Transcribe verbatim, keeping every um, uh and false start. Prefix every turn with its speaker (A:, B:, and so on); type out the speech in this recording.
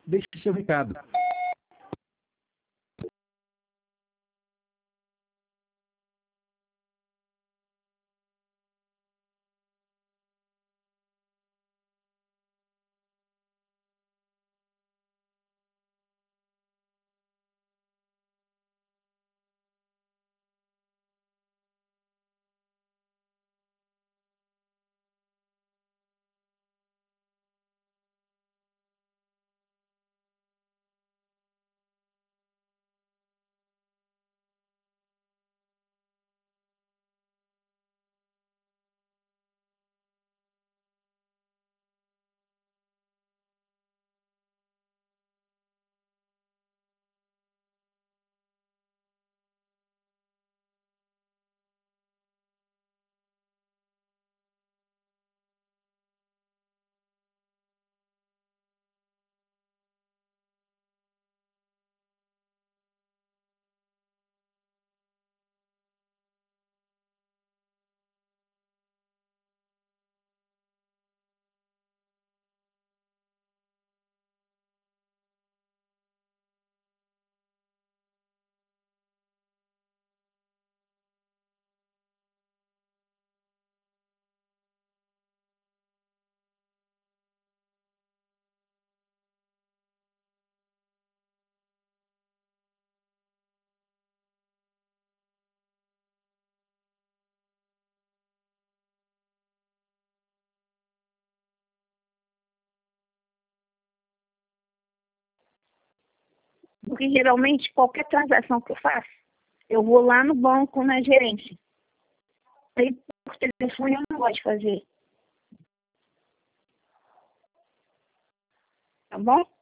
A: deixe seu recado.
B: Porque geralmente qualquer transação que eu faço, eu vou lá no banco, na gerência. Aí por telefone eu não gosto de fazer. Tá bom?